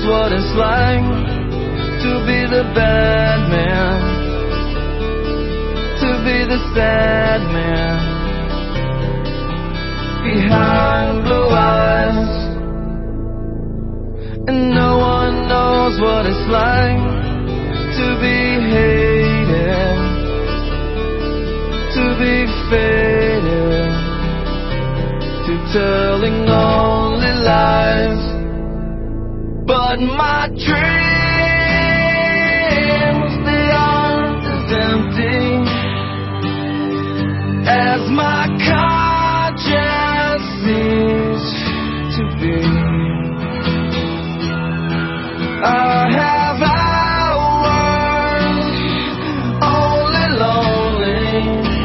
what it's like to be the bad man, to be the sad man behind blue eyes. And no one knows what it's like to be hated, to be faded, to telling only lies. But my dreams, they aren't as empty as my conscience seems to be. I have hours only lonely.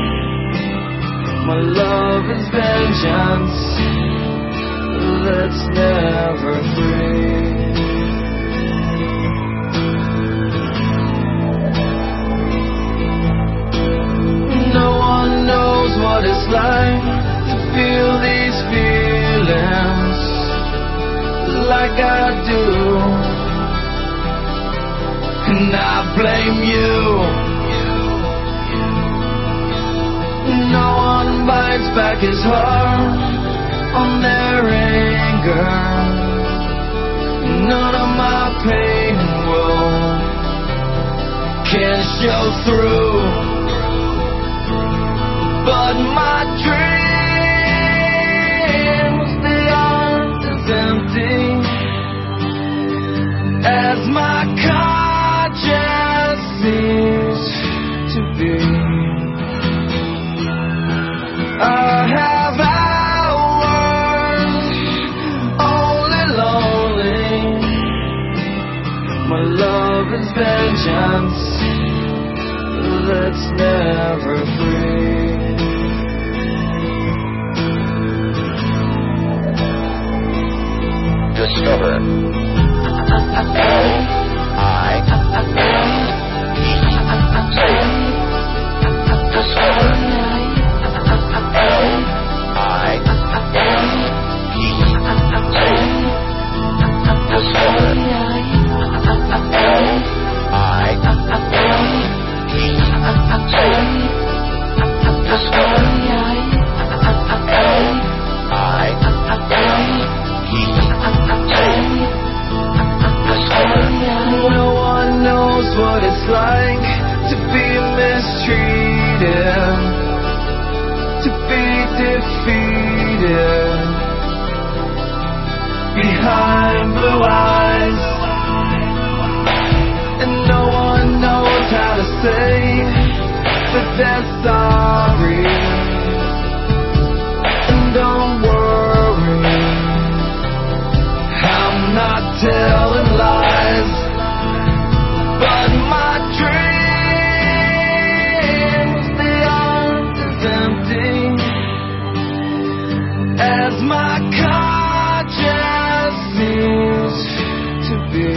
My love is vengeance that's never free. No one knows what it's like to feel these feelings like I do. And I blame you. No one bites back his heart on their anger. None of my pain and woe can show through. But my dreams, they aren't as empty as my conscience seems to be. I have hours only lonely. My love is vengeance that's never free. Discover what it's like to be mistreated, to be defeated behind blue eyes. And no one knows how to say that they're sorry. And don't worry, I'm not telling lies. But my dreams, they aren't as empty as my conscience seems to be.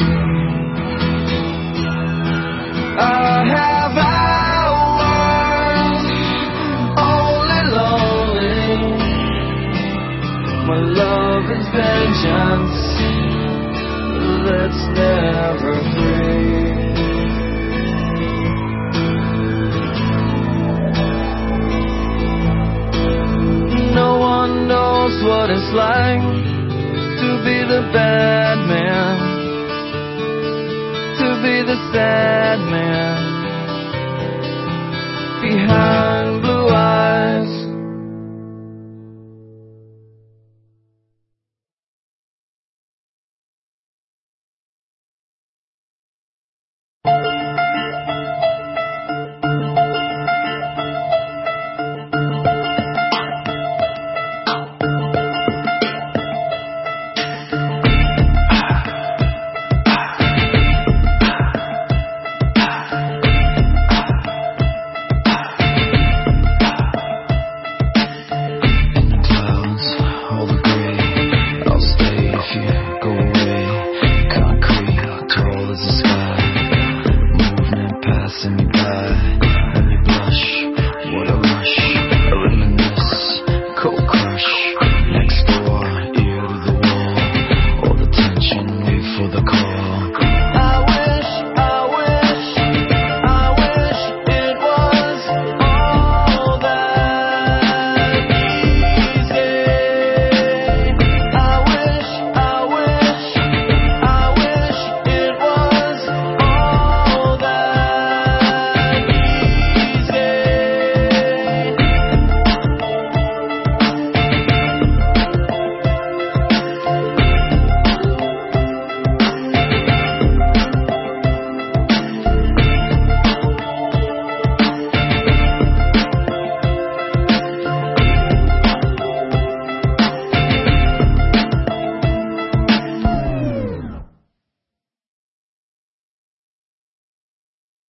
I have hours only lonely. My love is vengeance that's never free. No one knows what it's like to be the bad man, to be the sad man